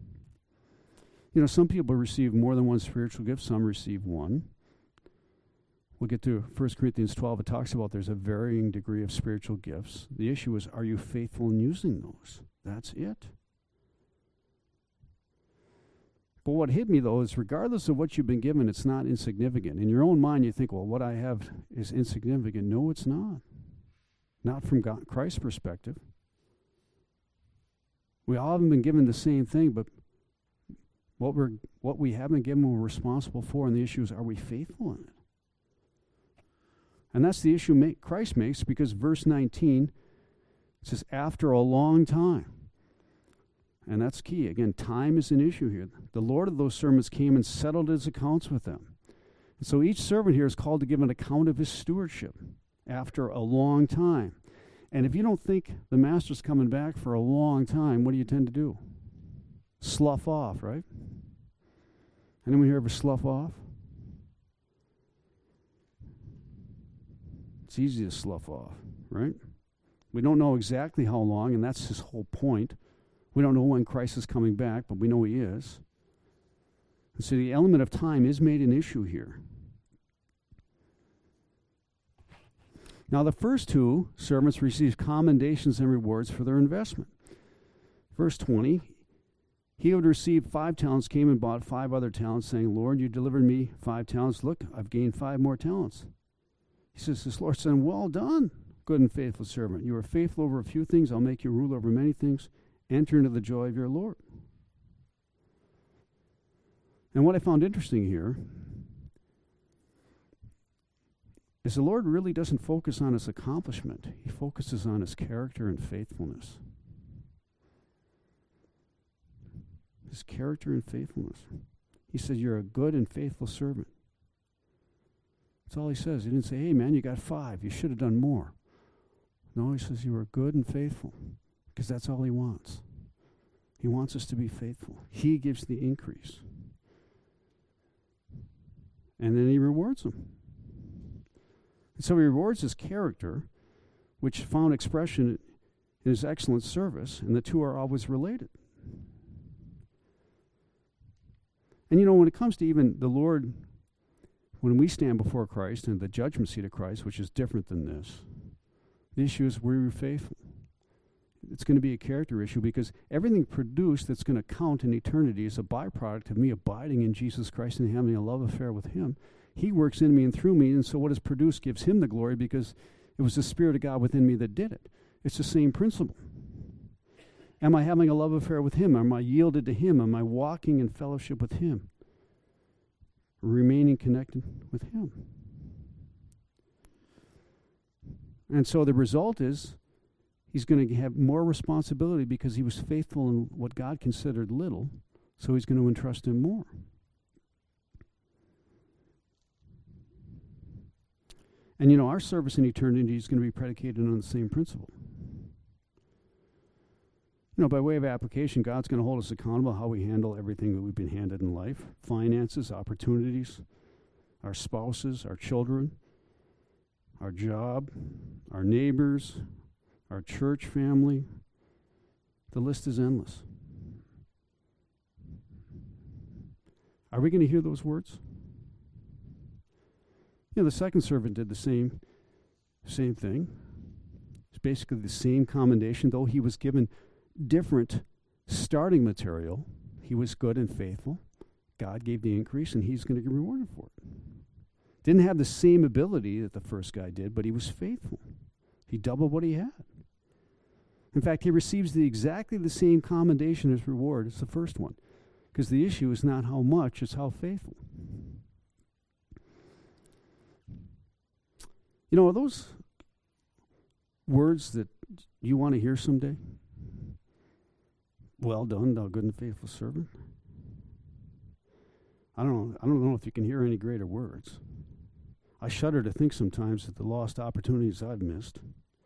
Some people receive more than one spiritual gift. Some receive one. We'll get to 1 Corinthians 12. It talks about there's a varying degree of spiritual gifts. The issue is, are you faithful in using those? That's it. But what hit me, though, is regardless of what you've been given, it's not insignificant. In your own mind, you think, well, what I have is insignificant. No, it's not. Not from God, Christ's perspective. We all haven't been given the same thing, but what we have been given, we're responsible for, and the issue is, are we faithful in it? And that's the issue Christ makes, because verse 19 says, after a long time. And that's key. Again, time is an issue here. The Lord of those servants came and settled his accounts with them. And so each servant here is called to give an account of his stewardship after a long time. And if you don't think the master's coming back for a long time, what do you tend to do? Slough off, right? Anyone here ever slough off? It's easy to slough off, right? We don't know exactly how long, and that's his whole point. We don't know when Christ is coming back, but we know he is. And so the element of time is made an issue here. Now the first two servants received commendations and rewards for their investment. Verse 20, he who had received 5 talents came and bought 5 other talents, saying, Lord, you delivered me 5 talents. Look, I've gained 5 more talents. He says, this Lord said, well done, good and faithful servant. You are faithful over a few things. I'll make you ruler over many things. Enter into the joy of your Lord. And what I found interesting here is the Lord really doesn't focus on his accomplishment. He focuses on his character and faithfulness. His character and faithfulness. He says, you're a good and faithful servant. That's all he says. He didn't say, hey, man, you got 5. You should have done more. No, he says, you are good and faithful, because that's all he wants. He wants us to be faithful. He gives the increase. And then he rewards them. And so he rewards his character, which found expression in his excellent service, and the two are always related. And you know, when it comes to even the Lord, when we stand before Christ and the judgment seat of Christ, which is different than this, the issue is, were you faithful? It's going to be a character issue, because everything produced that's going to count in eternity is a byproduct of me abiding in Jesus Christ and having a love affair with him. He works in me and through me, and so what is produced gives him the glory, because it was the Spirit of God within me that did it. It's the same principle. Am I having a love affair with him? Am I yielded to him? Am I walking in fellowship with him? Remaining connected with him. And so the result is, he's going to have more responsibility because he was faithful in what God considered little, so he's going to entrust him more. And you know, our service in eternity is going to be predicated on the same principle. You know, by way of application, God's going to hold us accountable how we handle everything that we've been handed in life. Finances, opportunities, our spouses, our children, our job, our neighbors, our church family. The list is endless. Are we going to hear those words? You know, the second servant did the same thing. It's basically the same commendation, though he was given different starting material. He was good and faithful. God gave the increase, and he's going to get rewarded for it. Didn't have the same ability that the first guy did, but he was faithful. He doubled what he had. In fact, he receives exactly the same commendation as reward as the first one, because the issue is not how much, it's how faithful. You know, are those words that you want to hear someday? Well done, thou good and faithful servant. I don't know if you can hear any greater words. I shudder to think sometimes at the lost opportunities I've missed.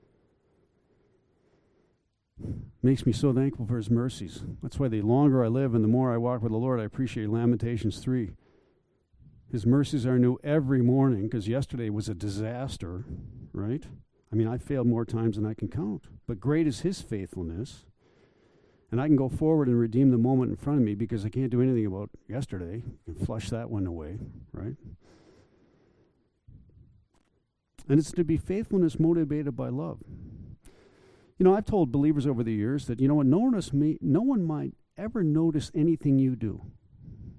Makes me so thankful for his mercies. That's why the longer I live and the more I walk with the Lord, I appreciate Lamentations 3. His mercies are new every morning, because yesterday was a disaster, right? I mean, I failed more times than I can count. But great is his faithfulness. And I can go forward and redeem the moment in front of me, because I can't do anything about yesterday. I can flush that one away, right? And it's to be faithfulness motivated by love. You know, I've told believers over the years that, you know what, no one might ever notice anything you do.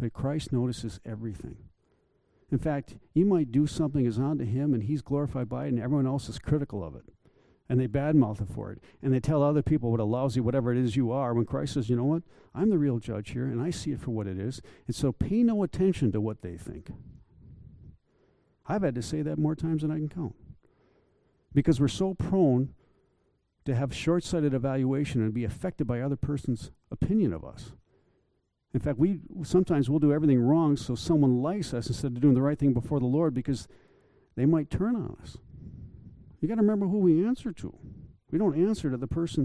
But Christ notices everything. In fact, you might do something is unto him and he's glorified by it, and everyone else is critical of it. And they badmouth it for it. And they tell other people what a lousy whatever it is you are, when Christ says, you know what? I'm the real judge here, and I see it for what it is. And so pay no attention to what they think. I've had to say that more times than I can count. Because we're so prone to have short-sighted evaluation and be affected by other person's opinion of us. In fact, sometimes we'll do everything wrong so someone likes us instead of doing the right thing before the Lord, because they might turn on us. You got to remember who we answer to. We don't answer to the person.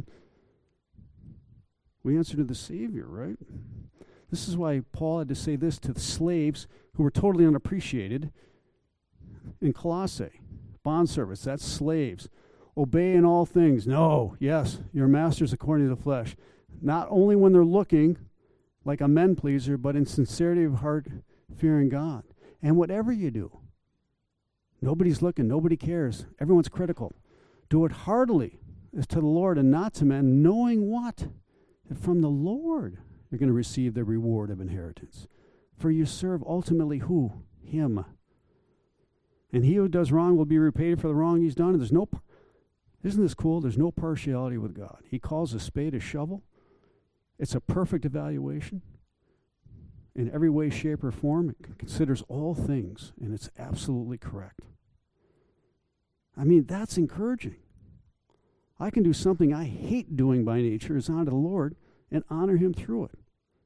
We answer to the Savior, right? This is why Paul had to say this to the slaves who were totally unappreciated in Colossae. Bondservants, that's slaves. Obey in all things. No, yes, your masters according to the flesh. Not only when they're looking like a men pleaser, but in sincerity of heart, fearing God. And whatever you do, nobody's looking, nobody cares, everyone's critical. Do it heartily as to the Lord and not to men, knowing what? That from the Lord you're going to receive the reward of inheritance. For you serve ultimately who? Him. And he who does wrong will be repaid for the wrong he's done. And isn't this cool? There's no partiality with God. He calls a spade a shovel. It's a perfect evaluation. In every way, shape, or form, it considers all things, and it's absolutely correct. I mean, that's encouraging. I can do something I hate doing by nature as unto the Lord and honor him through it.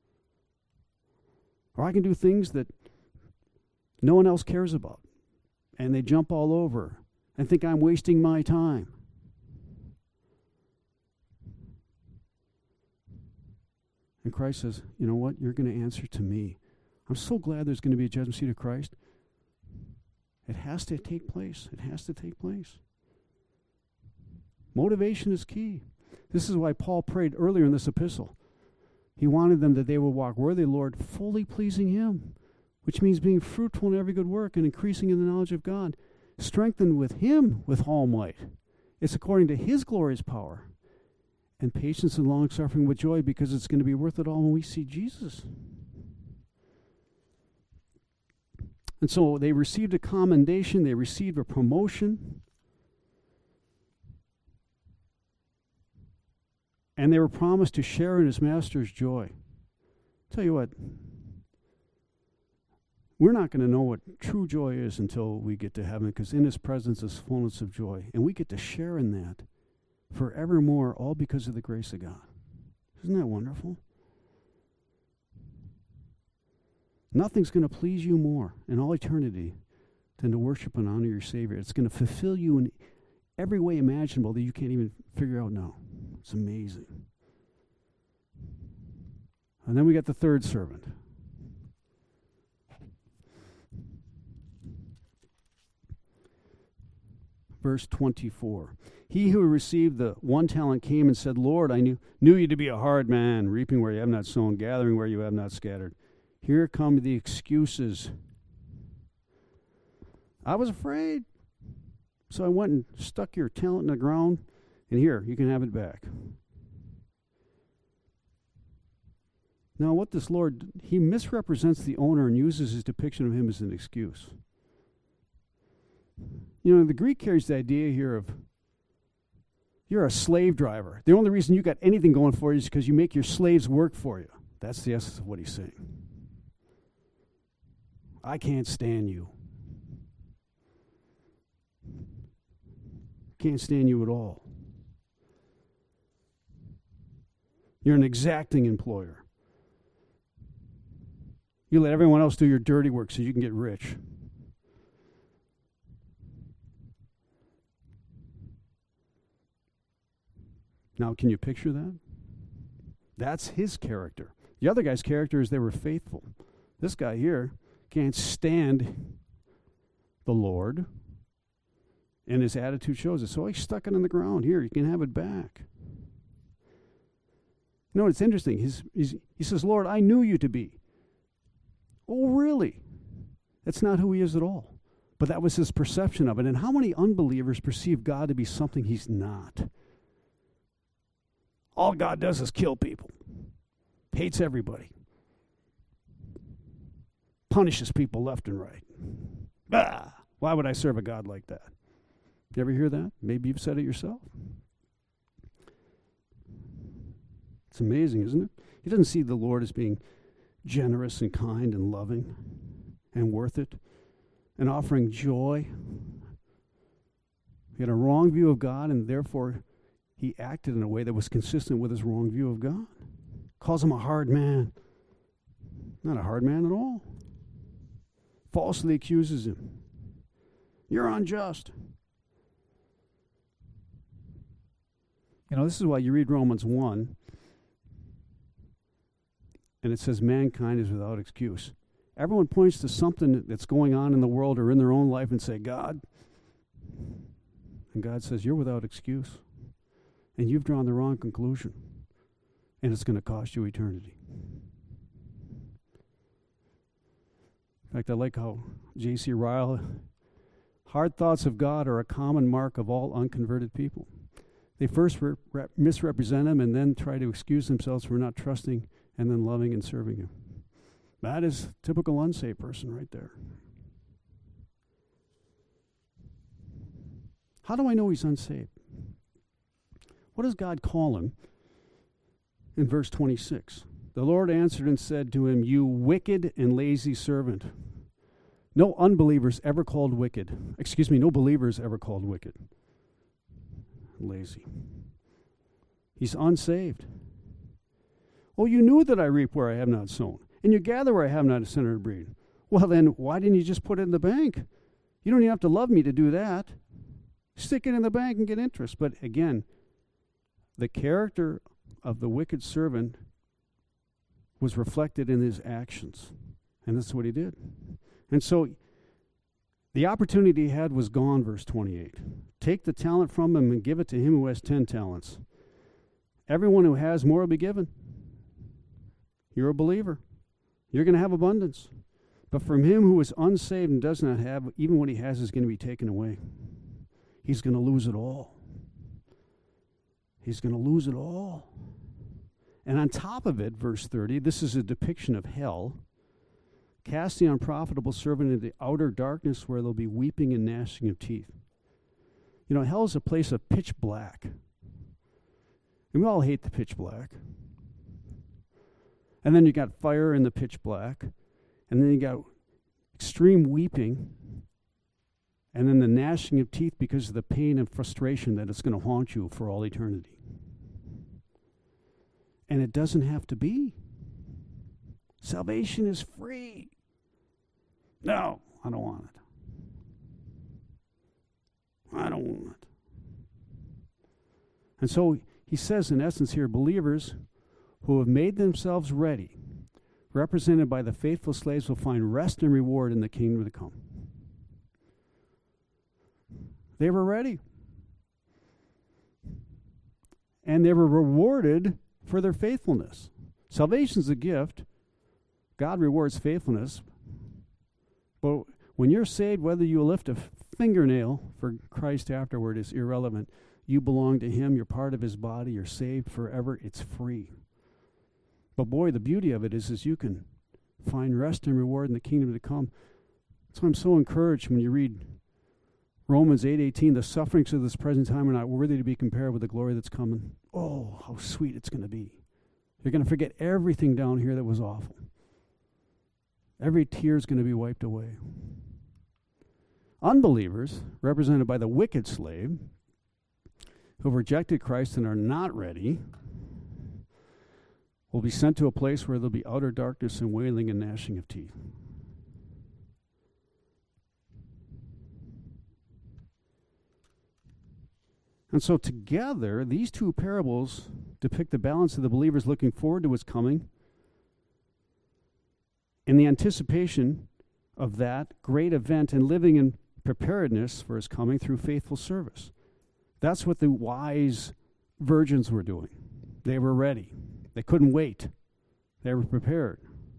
Or I can do things that no one else cares about, and they jump all over and think I'm wasting my time. And Christ says, you know what? You're going to answer to me. I'm so glad there's going to be a judgment seat of Christ. It has to take place. It has to take place. Motivation is key. This is why Paul prayed earlier in this epistle. He wanted them that they would walk worthy of the Lord, fully pleasing him, which means being fruitful in every good work and increasing in the knowledge of God, strengthened with him with all might. It's according to his glorious power. And patience and long-suffering with joy, because it's going to be worth it all when we see Jesus. And so they received a commendation, they received a promotion, and they were promised to share in his master's joy. Tell you what, we're not going to know what true joy is until we get to heaven, because in his presence is fullness of joy, and we get to share in that forevermore, all because of the grace of God. Isn't that wonderful? Nothing's going to please you more in all eternity than to worship and honor your Savior. It's going to fulfill you in every way imaginable that you can't even figure out now. It's amazing. And then we got the third servant. Verse 24. He who received the 1 talent came and said, Lord, I knew you to be a hard man, reaping where you have not sown, gathering where you have not scattered. Here come the excuses. I was afraid, so I went and stuck your talent in the ground, and here, you can have it back. Now, what this Lord, he misrepresents the owner and uses his depiction of him as an excuse. You know, the Greek carries the idea here of you're a slave driver. The only reason you got anything going for you is because you make your slaves work for you. That's the essence of what he's saying. I can't stand you. Can't stand you at all. You're an exacting employer. You let everyone else do your dirty work so you can get rich. Now, can you picture that? That's his character. The other guy's character is they were faithful. This guy here can't stand the Lord, and his attitude shows it. So he stuck it in the ground. Here, you can have it back. You know, it's interesting. He says, Lord, I knew you to be. Oh, really? That's not who he is at all. But that was his perception of it. And how many unbelievers perceive God to be something he's not? All God does is kill people. Hates everybody. punishes people left and right. Bah! Why would I serve a God like that? You ever hear that? Maybe you've said it yourself. It's amazing, isn't it? He doesn't see the Lord as being generous and kind and loving and worth it and offering joy. He had a wrong view of God, and therefore he acted in a way that was consistent with his wrong view of God. Calls him a hard man. Not a hard man at all. Falsely accuses him. You're unjust. This is why you read Romans 1, and it says mankind is without excuse. Everyone points to something that's going on in the world or in their own life and say, God. And God says, you're without excuse. And you've drawn the wrong conclusion. And it's going to cost you eternity. In fact, I like how J.C. Ryle, hard thoughts of God are a common mark of all unconverted people. They first misrepresent him and then try to excuse themselves for not trusting and then loving and serving him. That is a typical unsaved person right there. How do I know he's unsaved? What does God call him in verse 26? The Lord answered and said to him, you wicked and lazy servant. No unbelievers ever called wicked. No believers ever called wicked. Lazy. He's unsaved. Oh, you knew that I reap where I have not sown, and you gather where I have not sent or breed. Well, then, why didn't you just put it in the bank? You don't even have to love me to do that. Stick it in the bank and get interest. But again, the character of the wicked servant was reflected in his actions. And that's what he did. And so the opportunity he had was gone, verse 28. Take the talent from him and give it to him who has 10 talents. Everyone who has more will be given. You're a believer. You're going to have abundance. But from him who is unsaved and does not have, even what he has is going to be taken away. He's going to lose it all. He's going to lose it all. And on top of it, verse 30, this is a depiction of hell. Cast the unprofitable servant into the outer darkness where there'll be weeping and gnashing of teeth. Hell is a place of pitch black. And we all hate the pitch black. And then you got fire in the pitch black. And then you got extreme weeping. And then the gnashing of teeth because of the pain and frustration that it's going to haunt you for all eternity. And it doesn't have to be. Salvation is free. No, I don't want it. I don't want it. And so he says, in essence here, believers who have made themselves ready, represented by the faithful slaves, will find rest and reward in the kingdom to come. They were ready. And they were rewarded for their faithfulness. Salvation's a gift. God rewards faithfulness. But when you're saved, whether you lift a fingernail for Christ afterward is irrelevant. You belong to him. You're part of his body. You're saved forever. It's free. But boy, the beauty of it is you can find rest and reward in the kingdom to come. That's why I'm so encouraged when you read Romans 8:18, the sufferings of this present time are not worthy to be compared with the glory that's coming. Oh, how sweet it's going to be. You're going to forget everything down here that was awful. Every tear is going to be wiped away. Unbelievers, represented by the wicked slave, who have rejected Christ and are not ready, will be sent to a place where there'll be outer darkness and wailing and gnashing of teeth. And so together, these two parables depict the balance of the believers looking forward to his coming and the anticipation of that great event and living in preparedness for his coming through faithful service. That's what the wise virgins were doing. They were ready. They couldn't wait. They were prepared.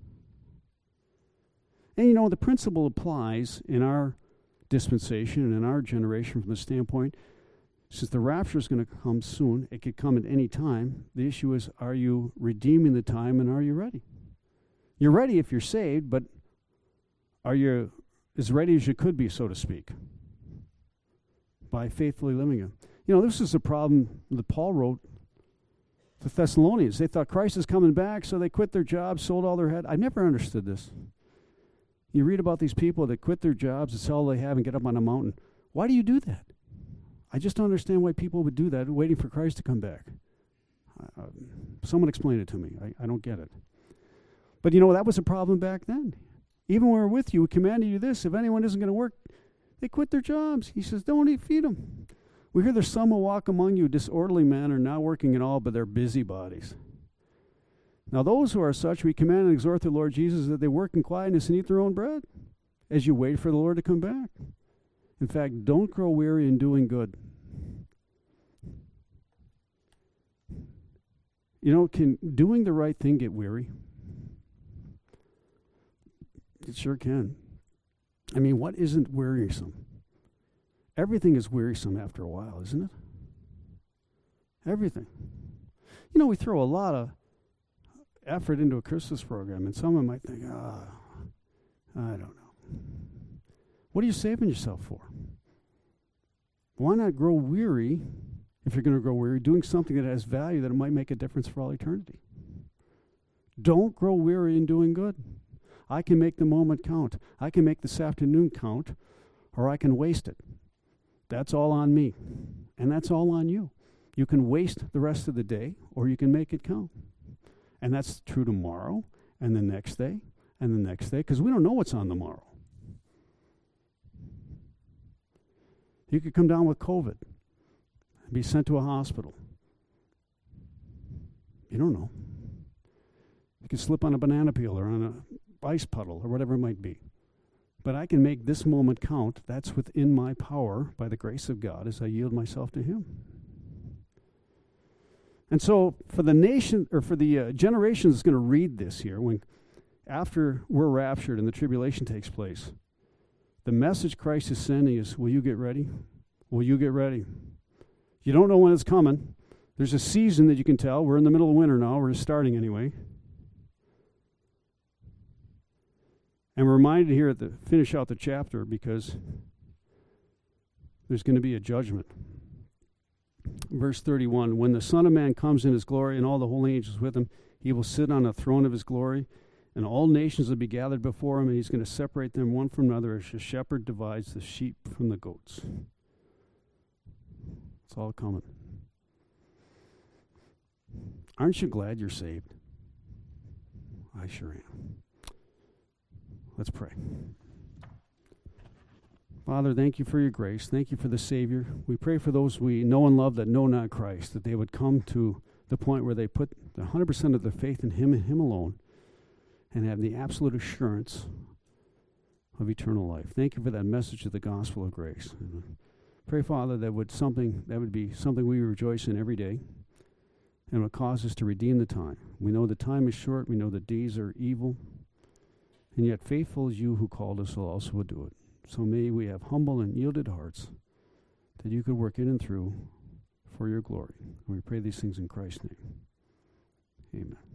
And the principle applies in our dispensation and in our generation from the standpoint, since the rapture is going to come soon, it could come at any time. The issue is, are you redeeming the time and are you ready? You're ready if you're saved, but Are you as ready as you could be, so to speak, by faithfully living it? You know, this is a problem that Paul wrote to Thessalonians. They thought Christ is coming back, so they quit their jobs, sold all their head. I never understood this. You read about these people that quit their jobs and sell all they have and get up on a mountain. Why do you do that? I just don't understand why people would do that, waiting for Christ to come back. Someone explain it to me. I don't get it. But you know, that was a problem back then. Even when we're with you, we commanded you this: if anyone isn't going to work, they quit their jobs. He says, don't feed them. We hear there's some who walk among you disorderly manner, not working at all, but they're busybodies. Now those who are such, we command and exhort the Lord Jesus that they work in quietness and eat their own bread as you wait for the Lord to come back. In fact, don't grow weary in doing good. You know, can doing the right thing get weary? It sure can. I mean, what isn't wearisome? Everything is wearisome after a while, isn't it? Everything. You know, we throw a lot of effort into a Christmas program, and someone might think, I don't know. What are you saving yourself for? Why not grow weary, if you're going to grow weary, doing something that has value, that it might make a difference for all eternity? Don't grow weary in doing good. I can make the moment count. I can make this afternoon count, or I can waste it. That's all on me, and that's all on you. You can waste the rest of the day, or you can make it count. And that's true tomorrow, and the next day, and the next day, because we don't know what's on tomorrow. You could come down with COVID and be sent to a hospital. You don't know. You could slip on a banana peel or on a ice puddle or whatever it might be. But I can make this moment count. That's within my power by the grace of God as I yield myself to Him. And so for the nation, or for the generation that's going to read this here, when after we're raptured and the tribulation takes place, the message Christ is sending is, will you get ready? Will you get ready? You don't know when it's coming. There's a season that you can tell. We're in the middle of winter now. We're starting anyway. And we're reminded here to finish out the chapter, because there's going to be a judgment. Verse 31, when the Son of Man comes in His glory and all the holy angels with Him, He will sit on the throne of His glory, and all nations will be gathered before Him, and He's going to separate them one from another as a shepherd divides the sheep from the goats. It's all coming. Aren't you glad you're saved? I sure am. Let's pray. Father, thank you for your grace. Thank you for the Savior. We pray for those we know and love that know not Christ, that they would come to the point where they put 100% of their faith in Him and Him alone, and have the absolute assurance of eternal life. Thank you for that message of the gospel of grace. And pray, Father, that would be something we rejoice in every day, and would cause us to redeem the time. We know the time is short. We know the days are evil. And yet faithful is you who called us also will do it. So may we have humble and yielded hearts, that you could work in and through for your glory. And we pray these things in Christ's name. Amen.